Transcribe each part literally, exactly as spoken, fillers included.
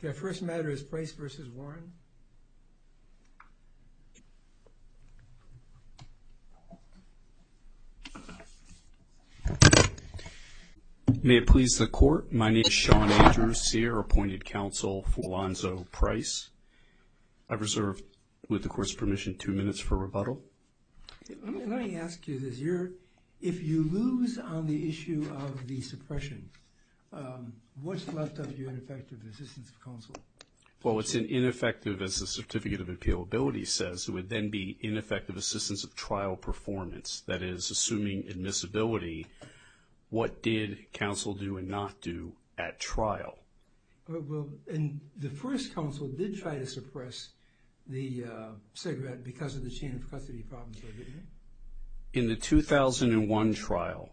Okay, first matter is Price versus Warren. May it please the court, my name is Sean Andrews here, appointed counsel for Alonzo Price. I've reserved, with the court's permission, two minutes for rebuttal. Let me, let me ask you this. You're, if you lose on the issue of the suppression, um, what's left of your ineffective assistance of counsel? Well, it's an ineffective, as the certificate of appealability says, it would then be ineffective assistance of trial performance. That is, assuming admissibility, what did counsel do and not do at trial? Uh, well, and the first counsel did try to suppress the uh, cigarette because of the chain of custody problems, didn't he? In the two thousand one trial,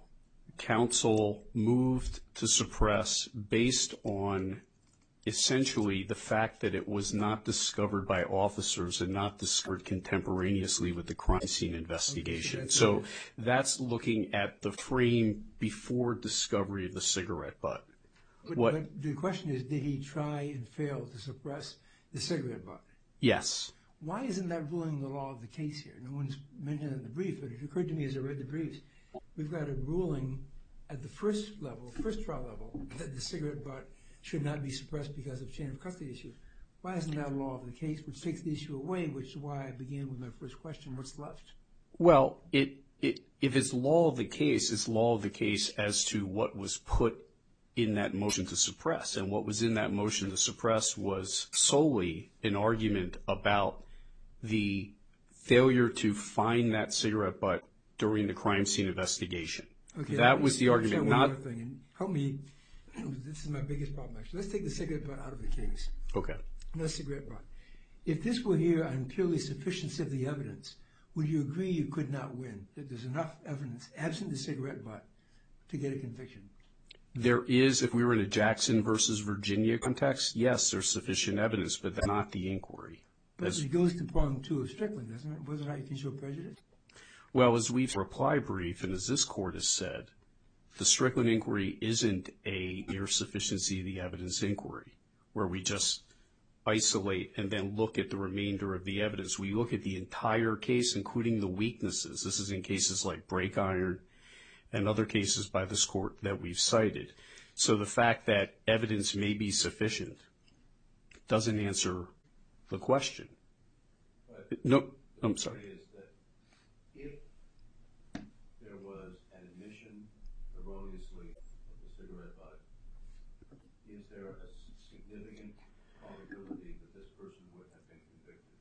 counsel moved to suppress based on essentially the fact that it was not discovered by officers and not discovered contemporaneously with the crime scene investigation. Okay, so so that's looking at the frame before discovery of the cigarette butt. But, what, but the question is, did he try and fail to suppress the cigarette butt? Yes. Why isn't that ruling the law of the case here? No one's mentioned it in the brief, but it occurred to me as I read the briefs. We've got a ruling at the first level, first trial level, that the cigarette butt should not be suppressed because of chain of custody issue. Why isn't that law of the case, which takes the issue away, which is why I began with my first question, what's left? Well, it, it, if it's law of the case, it's law of the case as to what was put in that motion to suppress. And what was in that motion to suppress was solely an argument about the failure to find that cigarette butt during the crime scene investigation. Okay, that was the argument. Not. Not thing, and help me. This is my biggest problem, actually. Let's take the cigarette butt out of the case. Okay. No cigarette butt. If this were here on purely sufficiency of the evidence, would you agree you could not win? That there's enough evidence, absent the cigarette butt, to get a conviction? There is, if we were in a Jackson versus Virginia context, yes, there's sufficient evidence, but that's not the inquiry. But As, it goes to prong two of Strickland, doesn't it? Whether or not you can show prejudice? Well, as we've reply brief, and as this court has said, the Strickland inquiry isn't a mere sufficiency of the evidence inquiry, where we just isolate and then look at the remainder of the evidence. We look at the entire case, including the weaknesses. This is in cases like brake iron and other cases by this court that we've cited. So the fact that evidence may be sufficient doesn't answer the question. But No, I'm sorry. Is that if there was an admission erroneously of the cigarette butt, is there a significant probability that this person would have been convicted?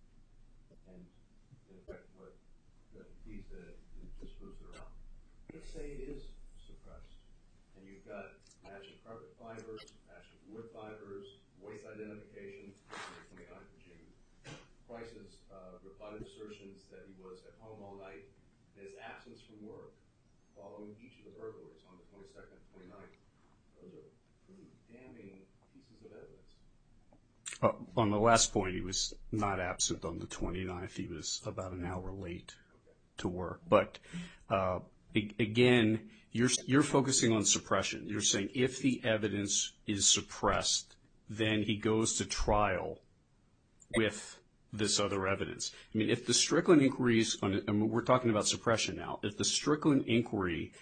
And in fact, what he said, it just moves it around. Let's say it is suppressed, and you've got matching carpet fibers, matching wood fibers, voice identification, twenty-ninth of June. Price's uh, rebutted assertions that he was at home all night, and his absence from work following each of the burglaries on the twenty-second and twenty-ninth. Those are pretty damning pieces of evidence. Uh, on the last point, he was not absent on the twenty-ninth. He was about an hour late to work. But uh, a- again, you're you're focusing on suppression. You're saying if the evidence is suppressed, then he goes to trial with this other evidence. I mean, if the Strickland inquiry is, on, I mean, we're talking about suppression now. If the Strickland inquiry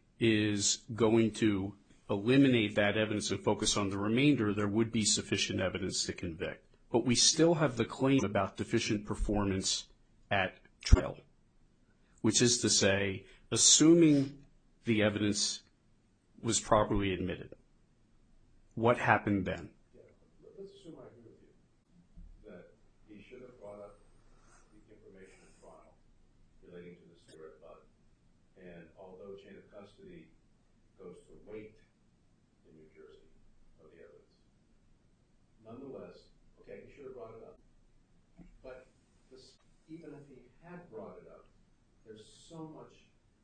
is going to eliminate that evidence and focus on the remainder, there would be sufficient evidence to convict. But we still have the claim about deficient performance at trial, which is to say, assuming the evidence was properly admitted, what happened then? Let's assume I agree with you that he should have brought up the information at trial relating to the cigarette butt, and although chain of custody goes to weight in New Jersey of the evidence, nonetheless, okay, he should have brought it up. But this, even if he had brought it up, there's so much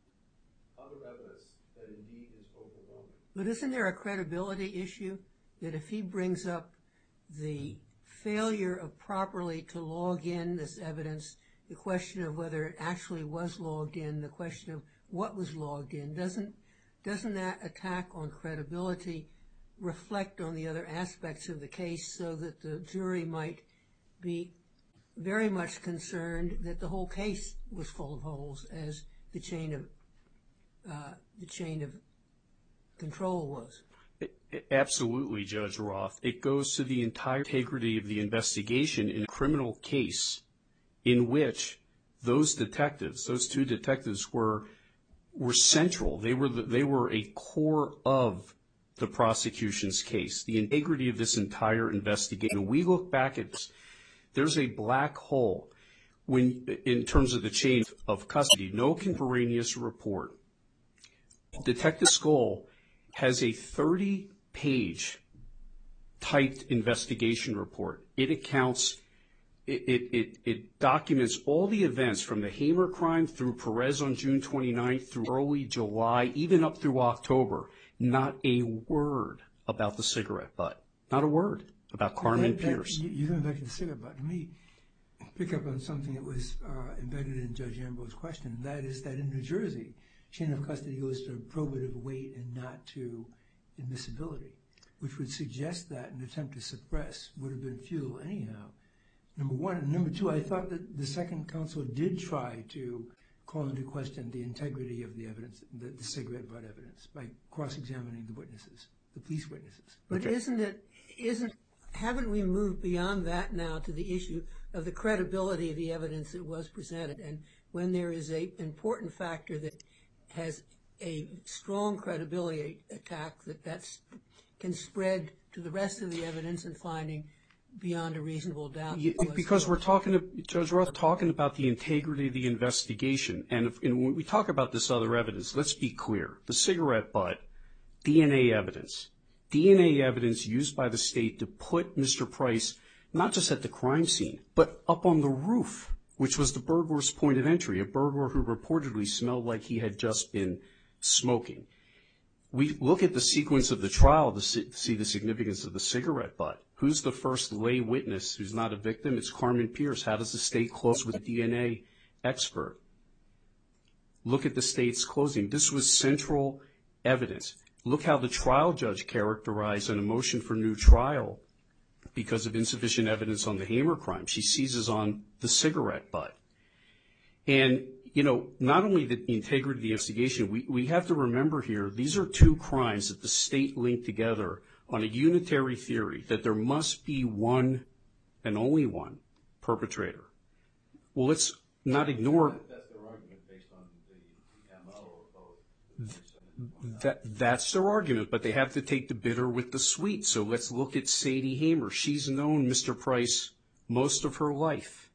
other evidence that indeed is overwhelming. But isn't there a credibility issue that if he brings up the failure of properly to log in this evidence, the question of whether it actually was logged in, the question of what was logged in, doesn't doesn't that attack on credibility reflect on the other aspects of the case so that the jury might be very much concerned that the whole case was full of holes, as the chain of uh, the chain of control was? Absolutely, Judge Roth. It goes to the entire integrity of the investigation in a criminal case in which those detectives, those two detectives, were were central. They were the, they were a core of the prosecution's case. The integrity of this entire investigation. When we look back at this, there's a black hole when, in terms of the chain of custody. No contemporaneous report. Detective Skoll has a thirty-page typed investigation report. It accounts, it, it, it, it documents all the events from the Hamer crime through Perez on June twenty-ninth through early July, even up through October. Not a word about the cigarette butt. Not a word about Carmen that, that, Pierce. You, you're going back to the cigarette butt. Let me pick up on something that was uh, embedded in Judge Ambrose's question, and that is that in New Jersey, chain of custody goes to probative weight and not to admissibility, which would suggest that an attempt to suppress would have been futile anyhow. Number one. And number two, I thought that the second counsel did try to call into question the integrity of the evidence, the, the cigarette butt evidence, by cross-examining the witnesses, the police witnesses. But Okay. isn't it, isn't, haven't we moved beyond that now to the issue of the credibility of the evidence that was presented? And when there is a important factor that has a strong credibility attack, that that's, can spread to the rest of the evidence and finding beyond a reasonable doubt. Yeah, because we're talking, Judge Roth, talking about the integrity of the investigation. And, if, and when we talk about this other evidence, let's be clear. The cigarette butt, D N A evidence. D N A evidence used by the state to put Mister Price not just at the crime scene, but up on the roof, which was the burglar's point of entry, a burglar who reportedly smelled like he had just been smoking. We look at the sequence of the trial to see the significance of the cigarette butt. Who's the first lay witness who's not a victim? It's Carmen Pierce. How does the state close with a D N A expert? Look at the state's closing. This was central evidence. Look how the trial judge characterized an motion for new trial because of insufficient evidence on the Hamer crime. She seizes on the cigarette butt. And, you know, not only the integrity of the investigation, we, we have to remember here, these are two crimes that the state linked together on a unitary theory that there must be one and only one perpetrator. Well, let's not ignore... That's their argument based on the M O of both. That, that's their argument, but they have to take the bitter with the sweet. So let's look at Sadie Hamer. She's known Mister Price most of her life.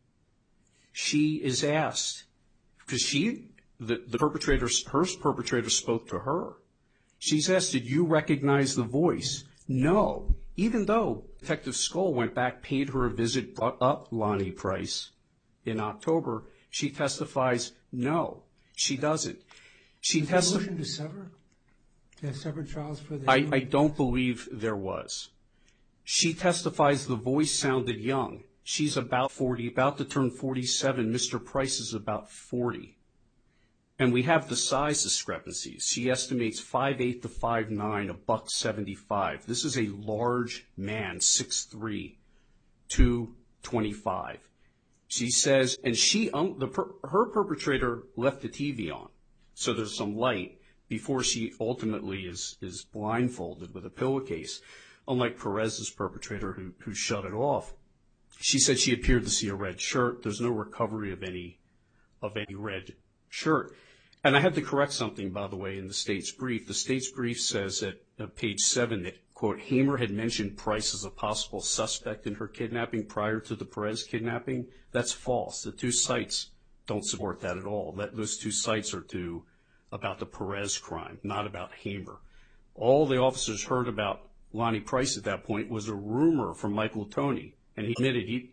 She is asked, because she, the, the perpetrator, her perpetrator spoke to her. She's asked, did you recognize the voice? No. Even though Detective Skoll went back, paid her a visit, brought up Lonnie Price in October, she testifies, no, she doesn't. She Was there a testified. motion to sever? To have separate trials for the... I, I don't believe there was. She testifies the voice sounded young. She's about forty, about to turn forty-seven. Mister Price is about forty. And we have the size discrepancies. She estimates five eight to five nine, a buck seventy-five. This is a large man, six three, two twenty-five. She says, and she, um, the per, her perpetrator left the T V on, so there's some light before she ultimately is, is blindfolded with a pillowcase, unlike Perez's perpetrator who, who shut it off. She said she appeared to see a red shirt. There's no recovery of any, of any red shirt. And I have to correct something, by the way, in the state's brief. The state's brief says at uh, page seven that, quote, Hamer had mentioned Price as a possible suspect in her kidnapping prior to the Perez kidnapping. That's false. The two sites don't support that at all. That, those two sites are to, about the Perez crime, not about Hamer. All the officers heard about Lonnie Price at that point was a rumor from Michael Toney, and he admitted he,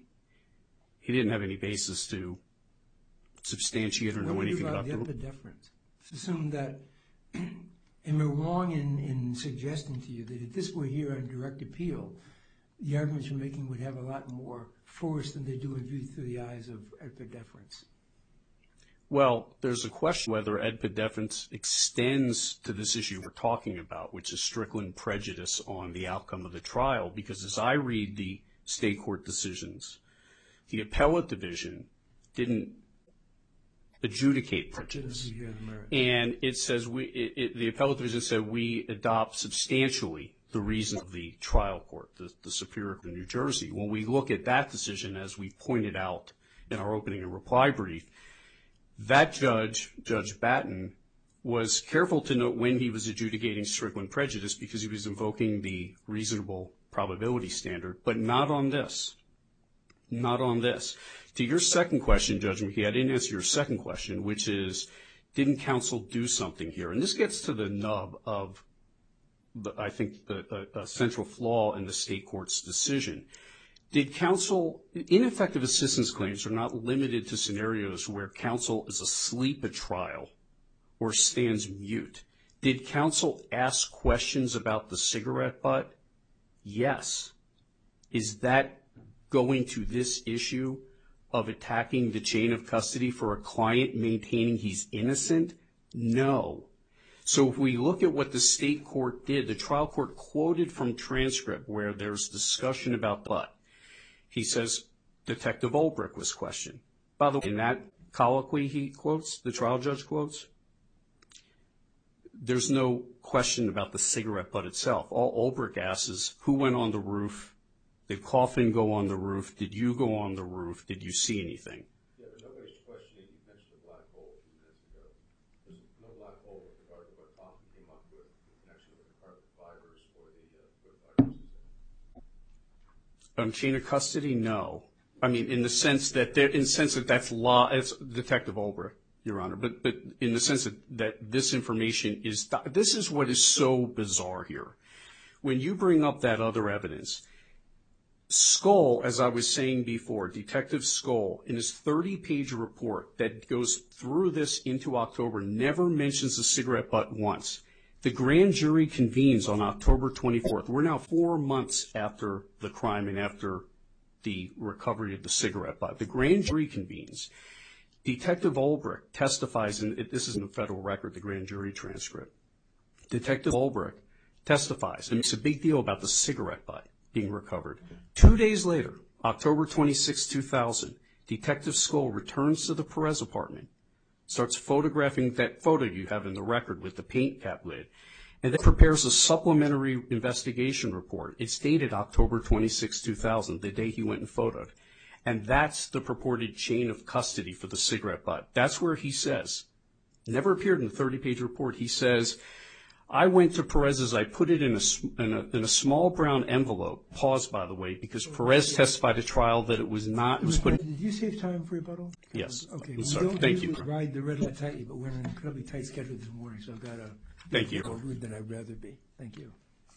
he didn't have any basis to substantiate or know anything about the the epidefference. Assume that, am I wrong in, in suggesting to you that if this were here on direct appeal, the arguments you're making would have a lot more force than they do in view through the eyes of epidefference? Well, there's a question whether EDPA deference extends to this issue we're talking about, which is Strickland prejudice on the outcome of the trial, because as I read the state court decisions, the appellate division didn't adjudicate prejudice. And it says we, it, it, the appellate division said we adopt substantially the reason of the trial court, the, the Superior Court of New Jersey. When we look at that decision, as we pointed out in our opening and reply brief, that judge, Judge Batten, was careful to note when he was adjudicating Strickland prejudice because he was invoking the reasonable probability standard, but not on this. Not on this. To your second question, Judge McKee, I didn't answer your second question, which is, didn't counsel do something here? And this gets to the nub of, the, I think, the, a, a central flaw in the state court's decision. Did counsel, ineffective assistance claims are not limited to scenarios where counsel is asleep at trial or stands mute. Did counsel ask questions about the cigarette butt? Yes. Is that going to this issue of attacking the chain of custody for a client maintaining he's innocent? No. So if we look at what the state court did, the trial court quoted from transcript where there's discussion about the butt. He says Detective Olbrich was questioned. By the way, in that colloquy he quotes, the trial judge quotes, there's no question about the cigarette butt itself. All Olbrich asks is, who went on the roof? Did Coffin go on the roof? Did you go on the roof? Did you see anything? Yeah, but nobody's questioning. You mentioned a black hole a few minutes ago. There's no black hole with regard to what Coffin came up with in connection with the carpet fibers or the uh, foot fibers. Um, chain of custody? No. I mean, in the sense that there, in the sense that that's law, it's Detective Olbrich, Your Honor. But but in the sense that, that this information is, this is what is so bizarre here. When you bring up that other evidence, Skoll, as I was saying before, Detective Skoll, in his thirty-page report that goes through this into October, never mentions the cigarette butt once. The grand jury convenes on October twenty-fourth. We're now four months after the crime and after the recovery of the cigarette butt. The grand jury convenes. Detective Olbrich testifies, and this is in the federal record, the grand jury transcript. Detective Olbrich testifies and makes a big deal about the cigarette butt being recovered. Two days later, October twenty-sixth, two thousand, Detective Skoll returns to the Perez apartment, starts photographing that photo you have in the record with the paint cap lid, and then prepares a supplementary investigation report. It's dated October twenty-sixth, two thousand, the day he went and photoed. And that's the purported chain of custody for the cigarette butt. That's where he says, never appeared in the thirty-page report, he says, I went to Perez's, I put it in a, in a, in a small brown envelope, pause by the way, because Perez testified at trial that it was not, it was put. Did you save time for rebuttal? Yes. Okay. I'm We sorry. don't Thank you. usually ride the red light tightly, but we're in an incredibly tight schedule this morning, so I've got to Thank you. more rude than I'd rather be. Thank you.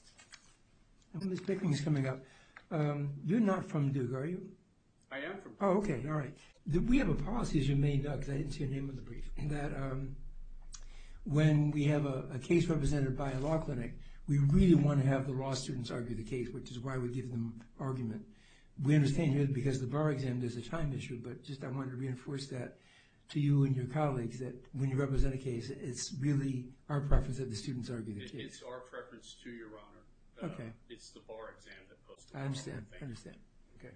And Miz Pickering is coming up. Um, you're not from Duke, are you? I am from. Oh, okay, all right. The, we have a policy, as you may know, because I didn't see your name on the brief, that um, when we have a, a case represented by a law clinic, we really want to have the law students argue the case, which is why we give them argument. We understand here because the bar exam there's a time issue, but just I wanted to reinforce that to you and your colleagues that when you represent a case, it's really our preference that the students argue the case. It's our preference too, Your Honor. Okay. Uh, it's the bar exam that posts the I understand. Thank I understand. Okay.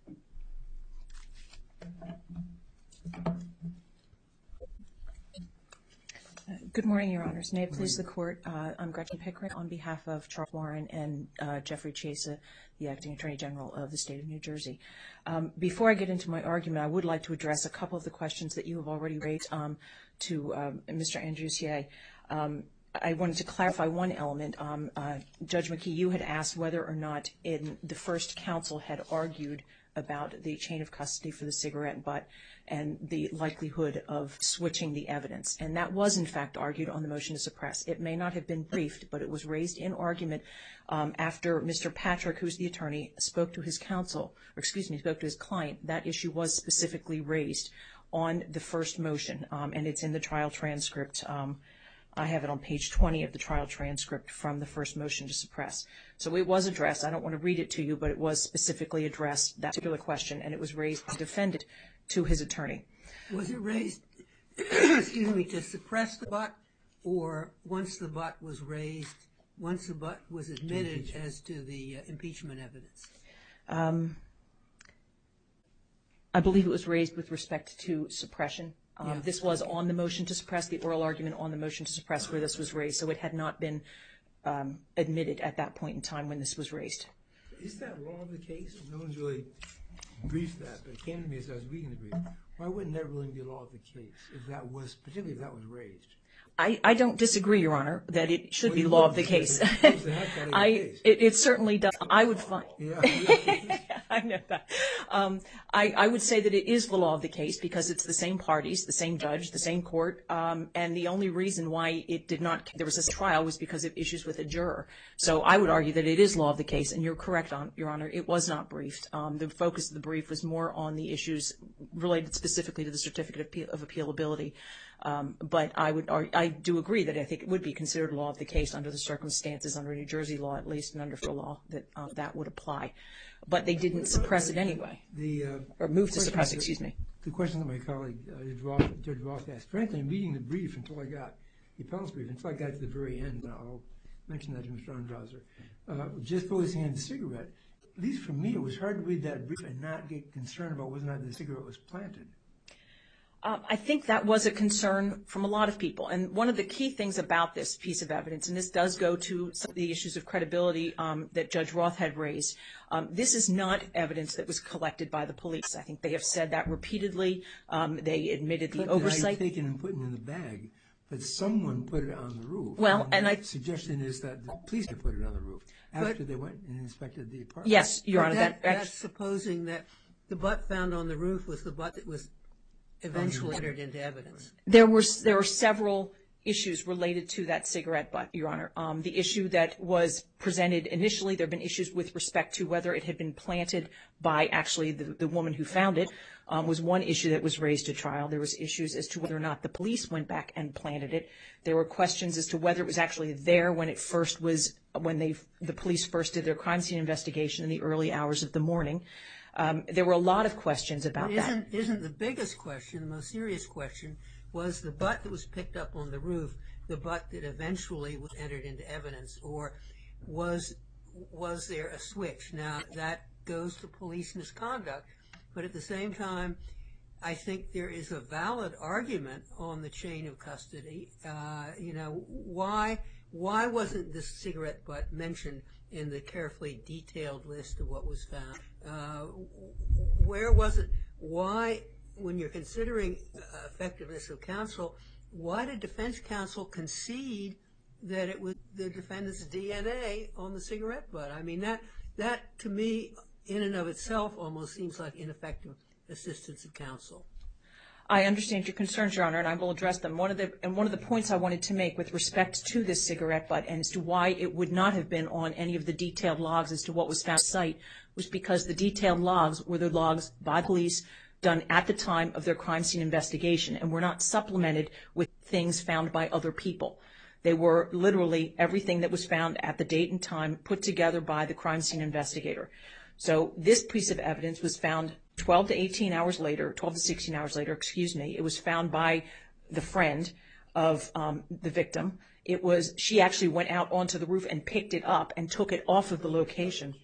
Good morning, Your Honors. May it please the Court. Uh, I'm Gretchen Pickering on behalf of Charles Warren and uh, Jeffrey Chesa, the Acting Attorney General of the State of New Jersey. Um, before I get into my argument, I would like to address a couple of the questions that you have already raised um, to um, Mister Andrussier. Um, I wanted to clarify one element. Um, uh, Judge McKee, you had asked whether or not in the first counsel had argued about the chain of custody for the cigarette butt and the likelihood of switching the evidence. And that was, in fact, argued on the motion to suppress. It may not have been briefed, but it was raised in argument um, after Mister Patrick, who's the attorney, spoke to his counsel, or excuse me, spoke to his client. That issue was specifically raised on the first motion, um, and it's in the trial transcript. Um, I have it on page twenty of the trial transcript from the first motion to suppress. So it was addressed. I don't want to read it to you, but it was specifically addressed, that particular question, and it was raised by the defendant to his attorney. Was it raised excuse me, to suppress the butt, or once the butt was raised, once the butt was admitted as to the uh, impeachment evidence? Um, I believe it was raised with respect to suppression. Um, Yeah. This was on the motion to suppress, the oral argument on the motion to suppress where this was raised, so it had not been um, admitted at that point in time when this was raised. Is that law of the case? No one's really briefed that, but it came to me as I was reading the brief. Why wouldn't that ruling be law of the case if that was, particularly if that was raised? I, I don't disagree, Your Honor, that it should Well, be you law would, of the because case. it proves the heck out of your I, case. it, it certainly does. I would find. Yeah. I know that. Um, I, I would say that it is the law of the case because it's the same parties, the same judge, the same court, um, and the only reason why it did not, there was this trial was because of issues with a juror. So I would argue that it is law of the case, and you're correct, on, Your Honor, it was not briefed. Um, the focus of the brief was more on the issues related specifically to the certificate of, appeal, of appealability. Um, but I would, I do agree that I think it would be considered law of the case under the circumstances, under New Jersey law at least, and under federal law, that uh, that would apply. But they didn't suppress it anyway, The, uh, or move to question suppress, that- excuse me. The question that my colleague, uh, Judge Roth, Judge Roth asked, frankly, in reading the brief until I got, the appellant's brief, until I got to the very end, and I'll mention that to Mister Andraser, uh, just focusing on the cigarette, at least for me, it was hard to read that brief and not get concerned about whether or not the cigarette was planted. Um, I think that was a concern from a lot of people. And one of the key things about this piece of evidence, and this does go to some of the issues of credibility um, that Judge Roth had raised, um, this is not evidence that was collected by the police. I think they have said that repeatedly. Um, they admitted the oversight. I'd taken and put it in the bag, but someone put it on the roof. Well, and I- the suggestion is that the police had put it on the roof after But- they went and inspected the apartment. Yes, Your But Honor. that, That, that's supposing that the butt found on the roof was the butt that was eventually entered into evidence. There were there were several issues related to that cigarette butt, Your Honor. Um, the issue that was presented initially, there have been issues with respect to whether it had been planted by actually the, the woman who found it, um, was one issue that was raised at trial. There was issues as to whether or not the police went back and planted it. There were questions as to whether it was actually there when it first was, when they, the police first did their crime scene investigation in the early hours of the morning. Um, there were a lot of questions about But that. isn't, isn't the biggest question, the most serious question, was the butt that was picked up on the roof the butt that eventually was entered into evidence, or was was there a switch? Now, that goes to police misconduct, but at the same time, I think there is a valid argument on the chain of custody. Uh, you know, why why wasn't this cigarette butt mentioned in the carefully detailed list of what was found? Uh, where was it? Why, when you're considering uh, effectiveness of counsel, why did defense counsel concede that it was the defendant's D N A on the cigarette butt? I mean, that that to me, in and of itself, almost seems like ineffective assistance of counsel. I understand your concerns, Your Honor, and I will address them. One of the and one of the points I wanted to make with respect to this cigarette butt and as to why it would not have been on any of the detailed logs as to what was found at the site was because the detailed logs were the logs by police done at the time of their crime scene investigation and were not supplemented with things found by other people. They were literally everything that was found at the date and time put together by the crime scene investigator. So this piece of evidence was found twelve to eighteen hours later, twelve to sixteen hours later, excuse me. It was found by the friend of um, the victim. It was, she actually went out onto the roof and picked it up and took it off of the location.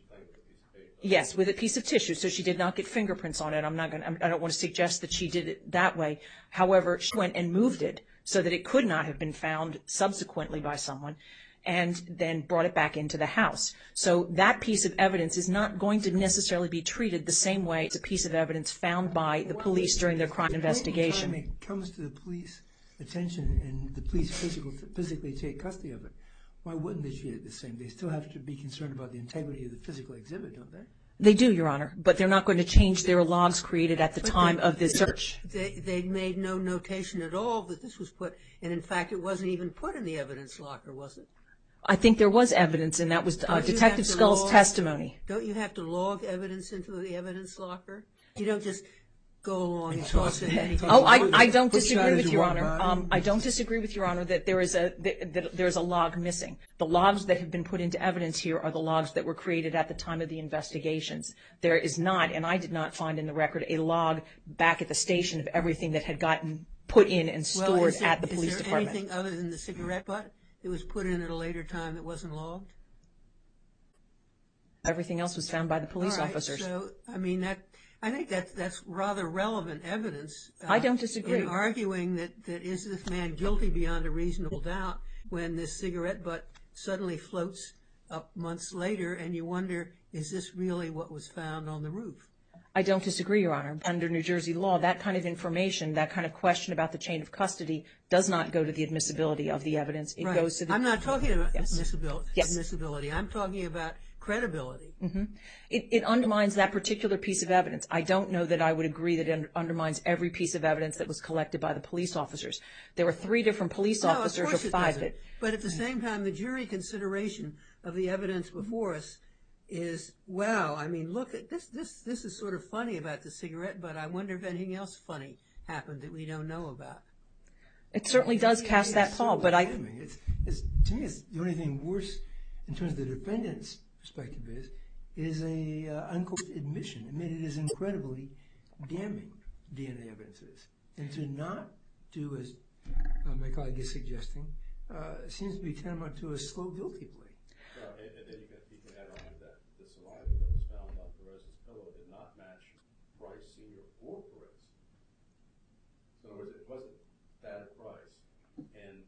Yes, with a piece of tissue, so she did not get fingerprints on it. I'm not going to, I don't want to suggest that she did it that way. However, she went and moved it so that it could not have been found subsequently by someone and then brought it back into the house. So that piece of evidence is not going to necessarily be treated the same way as a piece of evidence found by the police during their crime investigation. When it comes to the police attention and the police physical, physically take custody of it, why wouldn't they treat it the same? They still have to be concerned about the integrity of the physical exhibit, don't they? They do, Your Honor, but they're not going to change their logs created at the time they, of the search. They, they made no notation at all that this was put, and in fact it wasn't even put in the evidence locker, was it? I think there was evidence, and that was uh, Detective Scull's log, testimony. Don't you have to log evidence into the evidence locker? You don't just go along and toss in anything. Oh, I, I don't disagree with Your Honor. Um, I don't disagree with Your Honor that there is a that, that there is a log missing. The logs that have been put into evidence here are the logs that were created at the time of the investigations. There is not, and I did not find in the record, a log back at the station of everything that had gotten put in and Well, stored is there, at the police is there department. anything other than the cigarette butt that was put in at a later time that wasn't logged? Everything else was found by the police All right, officers. So, I mean, that I think that's that's rather relevant evidence. Uh, I don't disagree. In arguing that, that is this man guilty beyond a reasonable doubt when this cigarette butt suddenly floats up months later, and you wonder, is this really what was found on the roof? I don't disagree, Your Honor. Under New Jersey law, that kind of information, that kind of question about the chain of custody does not go to the admissibility of the evidence. It Right. goes to the... I'm not talking about Yes. admissibility. Yes. admissibility. I'm talking about credibility. Mm-hmm. It, it undermines that particular piece of evidence. I don't know that I would agree that it undermines every piece of evidence that was collected by the police officers. There were three different police No, of officers or course it five doesn't. that... But at the same time, the jury consideration of the evidence before us is, wow, I mean, look at this. This this is sort of funny about the cigarette, but I wonder if anything else funny happened that we don't know about. It certainly does cast that It's pall, so but I... damning. It's, it's, to me, it's the only thing worse in terms of the defendant's perspective is, is a uh, unquote admission. I mean, it is incredibly damning, D N A evidence is. And to not do as uh, my colleague is suggesting, uh, seems to be tantamount to a slow guilty plea. Well, and, and then you can, you can add on to that. The saliva that was found on Perez's pillow did not match Price Senior or Perez. So in other words, it wasn't that Price. And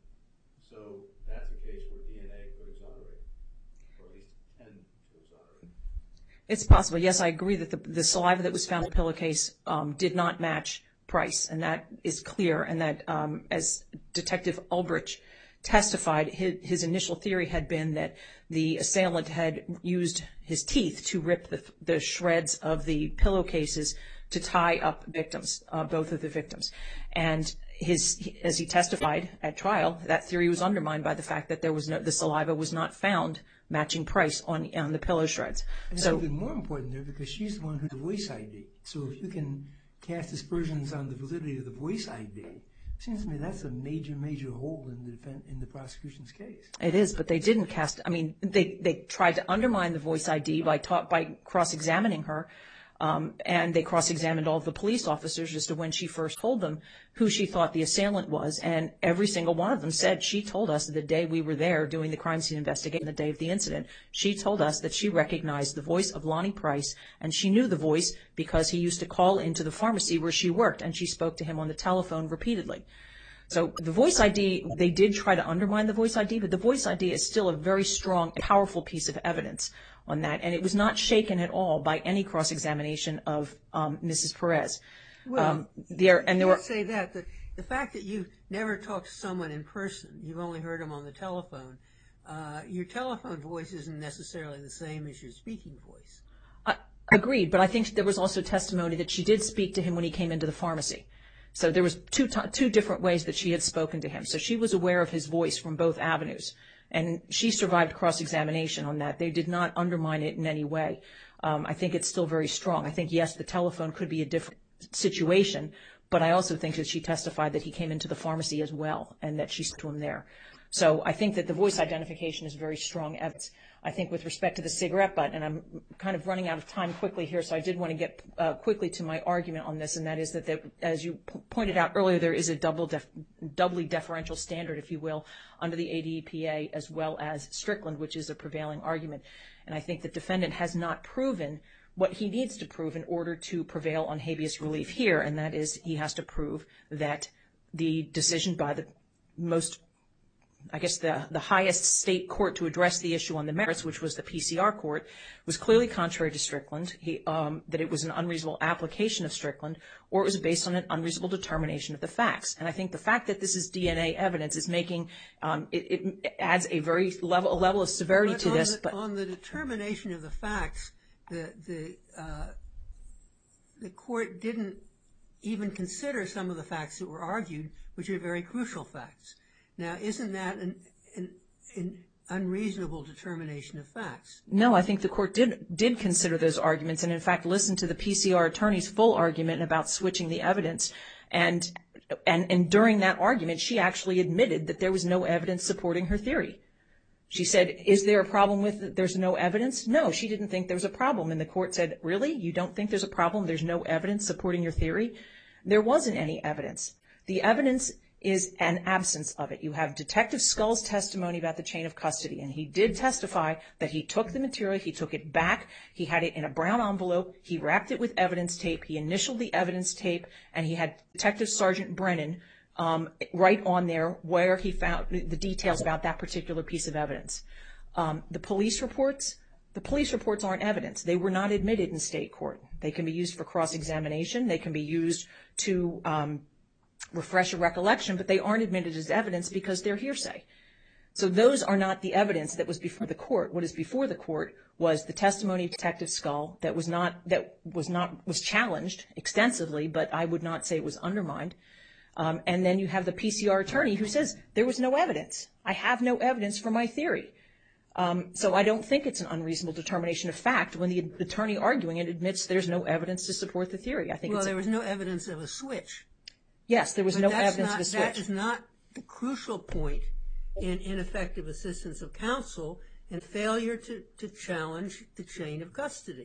so that's a case where D N A could exonerate, or at least tend to exonerate. It's possible. Yes, I agree that the, the saliva that was found in the pillowcase um, did not match Price, and that is clear, and that um, as Detective Ulbrich testified, his, his initial theory had been that the assailant had used his teeth to rip the, the shreds of the pillowcases to tie up victims, uh, both of the victims. And his, as he testified at trial, that theory was undermined by the fact that there was no, the saliva was not found matching Price on, on the pillow shreds. And So, that's even more important there because she's the one who's the voice I D. So if you can cast aspersions on the validity of the voice I D, it seems to me that's a major, major hole in the defense, in the prosecution's case. it is, but they didn't cast. I mean, they they tried to undermine the voice I D by ta- by cross-examining her, um, and they cross-examined all of the police officers as to when she first told them who she thought the assailant was, and every single one of them said she told us the day we were there doing the crime scene investigation, the day of the incident, she told us that she recognized the voice of Lonnie Price, and she knew the voice because he used to call into the pharmacy where she worked, and she spoke to him on the telephone repeatedly. So the voice I D, they did try to undermine the voice I D, but the voice I D is still a very strong, powerful piece of evidence on that, and it was not shaken at all by any cross-examination of um, Missus Perez. Well, um, there and there you were can't say that. The, the fact that you've never talked to someone in person, you've only heard them on the telephone, uh, your telephone voice isn't necessarily the same as your speaking voice. uh, agreed, but I think there was also testimony that she did speak to him when he came into the pharmacy. So there was two t- two different ways that she had spoken to him. So she was aware of his voice from both avenues, and she survived cross-examination on that. They did not undermine it in any way. Um, I think it's still very strong. I think, yes, the telephone could be a different situation, but I also think that she testified that he came into the pharmacy as well and that she spoke to him there. So I think that the voice identification is very strong evidence. I think with respect to the cigarette butt, and I'm kind of running out of time quickly here, so I did want to get uh, quickly to my argument on this, and that is that, there, as you p- pointed out earlier, there is a double def- doubly deferential standard, if you will, under the A D E P A as well as Strickland, which is a prevailing argument. And I think the defendant has not proven what he needs to prove in order to prevail on habeas relief here, and that is he has to prove that the decision by the most I guess the, the highest state court to address the issue on the merits, which was the P C R court, was clearly contrary to Strickland, he, um, that it was an unreasonable application of Strickland, or it was based on an unreasonable determination of the facts. And I think the fact that this is D N A evidence is making, um, it, it adds a very level, a level of severity but to on this. The, but on the determination of the facts, the, the, uh, the court didn't even consider some of the facts that were argued, which are very crucial facts. Now, isn't that an, an, an unreasonable determination of facts? No, I think the court did did consider those arguments, and in fact listened to the P C R attorney's full argument about switching the evidence. And and and during that argument, she actually admitted that there was no evidence supporting her theory. She said, "Is there a problem with it? There's no evidence?" No, she didn't think there was a problem, and the court said, "Really? You don't think there's a problem? There's no evidence supporting your theory?" There wasn't any evidence. The evidence is an absence of it. You have Detective Scull's testimony about the chain of custody, and he did testify that he took the material, he took it back, he had it in a brown envelope, he wrapped it with evidence tape, he initialed the evidence tape, and he had Detective Sergeant Brennan um, right on there where he found the details about that particular piece of evidence. Um, the police reports, the police reports aren't evidence. They were not admitted in state court. They can be used for cross-examination. They can be used to um, refresh a recollection, but they aren't admitted as evidence because they're hearsay. So those are not the evidence that was before the court. What is before the court was the testimony of Detective Scull that was not that was not was challenged extensively, but I would not say it was undermined. Um, and then you have the P C R attorney who says there was no evidence. I have no evidence for my theory. Um, so I don't think it's an unreasonable determination of fact when the attorney arguing it admits there's no evidence to support the theory. I think well, it's there was no evidence of a switch. Yes, there was but no that's evidence not, of a switch. That is not the crucial point in ineffective assistance of counsel and failure to, to challenge the chain of custody.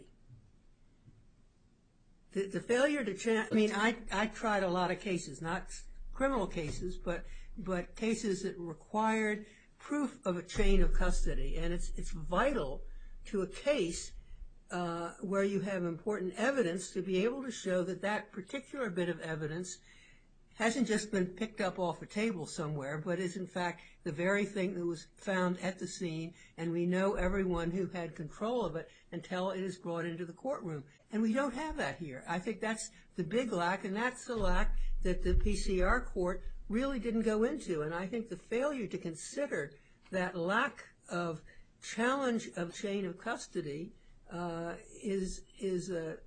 The, the failure to challenge, I mean, I, I tried a lot of cases, not criminal cases, but, but cases that required proof of a chain of custody. And it's, it's vital to a case uh, where you have important evidence to be able to show that that particular bit of evidence hasn't just been picked up off a table somewhere, but is in fact the very thing that was found at the scene, and we know everyone who had control of it until it is brought into the courtroom. And we don't have that here. I think that's the big lack, and that's the lack that the P C R court really didn't go into. And I think the failure to consider that lack of challenge of chain of custody uh, is is a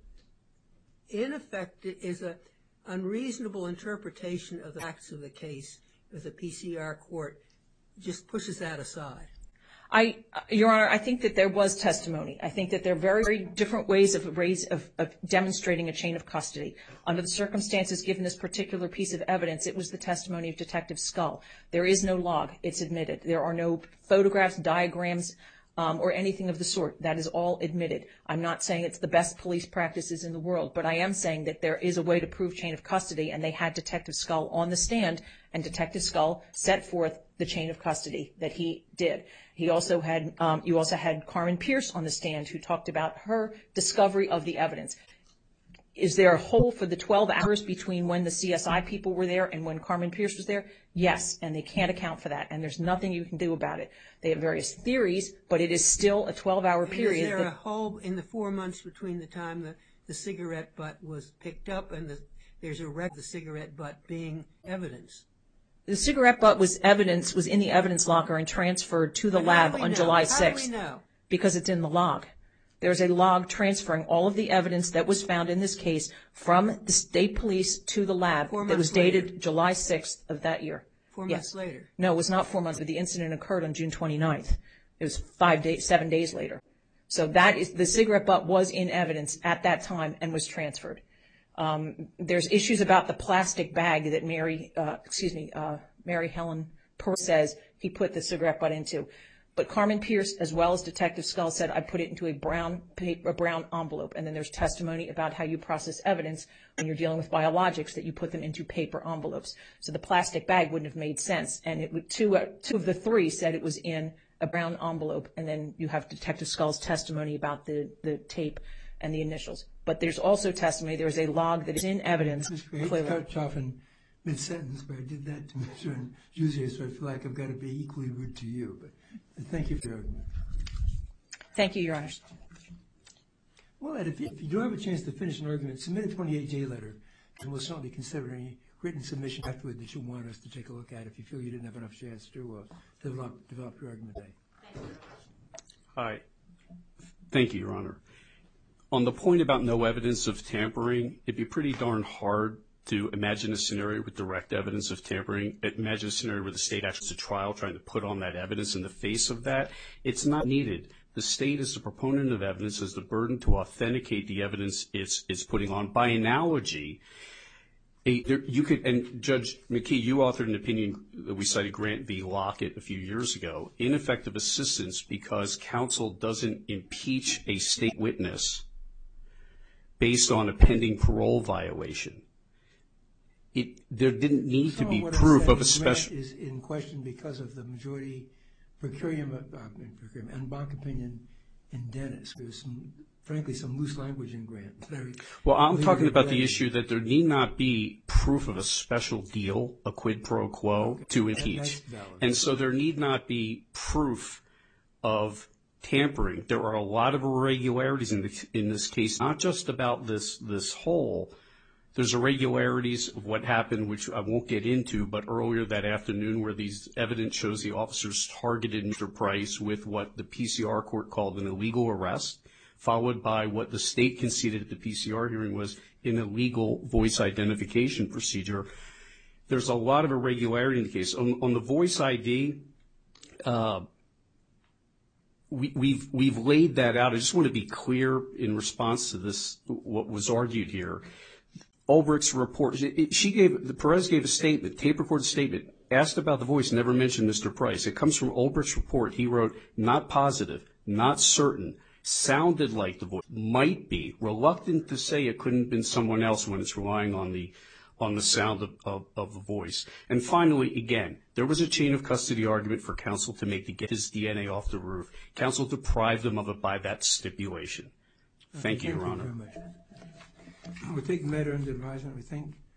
ineffective is a unreasonable interpretation of the facts of the case with the P C R court just pushes that aside. I, Your Honor, I think that there was testimony. I think that there are very, very different ways of, ways of, of demonstrating a chain of custody. Under the circumstances given this particular piece of evidence, it was the testimony of Detective Scull. There is no log. It's admitted. There are no photographs, diagrams, um, or anything of the sort. That is all admitted. I'm not saying it's the best police practices in the world, but I am saying that there is a way to prove chain of custody, and they had Detective Scull on the stand, and Detective Scull set forth the chain of custody that he did. He also had, um, you also had Carmen Pierce on the stand who talked about her discovery of the evidence. Is there a hole for the twelve hours between when the C S I people were there and when Carmen Pierce was there? Yes, and they can't account for that, and there's nothing you can do about it. They have various theories, but it is still a twelve-hour period. Is there a hole in the four months between the time the, the cigarette butt was picked up and the, there's a record of the cigarette butt being evidence? The cigarette butt was evidence, was in the evidence locker and transferred to the lab on July sixth. How do we know? Because it's in the log. There's a log transferring all of the evidence that was found in this case from the state police to the lab that was dated July sixth of that year. Four months later? No, it was not four months, but the incident occurred on June twenty-ninth. It was five days, seven days later. So that is, the cigarette butt was in evidence at that time and was transferred. Um, there's issues about the plastic bag that Mary, uh, excuse me, uh, Mary Helen Pearl says he put the cigarette butt into. But Carmen Pierce, as well as Detective Scull, said I put it into a brown paper, a brown envelope. And then there's testimony about how you process evidence when you're dealing with biologics, that you put them into paper envelopes. So the plastic bag wouldn't have made sense. And it would, two, uh, two of the three said it was in a brown envelope. And then you have Detective Scull's testimony about the, the tape and the initials. But there's also testimony, there's a log that is in evidence. Mister I hate to cut you off in mid-sentence, but I did that to Mister Jussier, so I feel like I've got to be equally rude to you. But thank you for your argument. Thank you, Your Honors. Well, Ed, if you, if you do have a chance to finish an argument, submit a twenty-eight J letter, and we'll certainly consider any written submission afterward that you want us to take a look at if you feel you didn't have enough chance to uh, develop, develop your argument today. Hi. Thank you, Your Honor. On the point about no evidence of tampering, it'd be pretty darn hard to imagine a scenario with direct evidence of tampering. Imagine a scenario where the state actually has a trial trying to put on that evidence in the face of that. It's not needed. The state, as the proponent of evidence, has the burden to authenticate the evidence it's, it's putting on. By analogy, a, there, you could, and Judge McKee, you authored an opinion that we cited Grant v. Lockett a few years ago, ineffective assistance because counsel doesn't impeach a state witness based on a pending parole violation. it there didn't need to Some be of what I proof said of a in special. Grant is in question because of the majority per curiam, uh, per curiam en banc opinion in Dennis. There's some, frankly, some loose language in Grant. that I Well, I'm really talking about the regretted. issue that there need not be proof of a special deal, a quid pro quo, Okay. to That- impeach. that's valid. And so there need not be proof of tampering. There are a lot of irregularities in, the, in this case, not just about this, this hole. There's irregularities of what happened, which I won't get into, but earlier that afternoon where these evidence shows the officers targeted Mister Price with what the P C R court called an illegal arrest, followed by what the state conceded at the P C R hearing was an illegal voice identification procedure. There's a lot of irregularity in the case. On, on the voice I D, uh, we, we've we've laid that out. I just want to be clear in response to this, what was argued here. Ulbricht's report, it, she gave, the Perez gave a statement, tape recorded statement, asked about the voice, never mentioned Mister Price. It comes from Ulbricht's report. He wrote, not positive, not certain, sounded like the voice, might be, reluctant to say it couldn't have been someone else when it's relying on the on the sound of, of, of the voice. And finally, again, there was a chain of custody argument for counsel to make to get his D N A off the roof. Counsel deprived them of it by that stipulation. Thank you, Your Honor. Thank you very much. We'll take the matter under advisement. We thank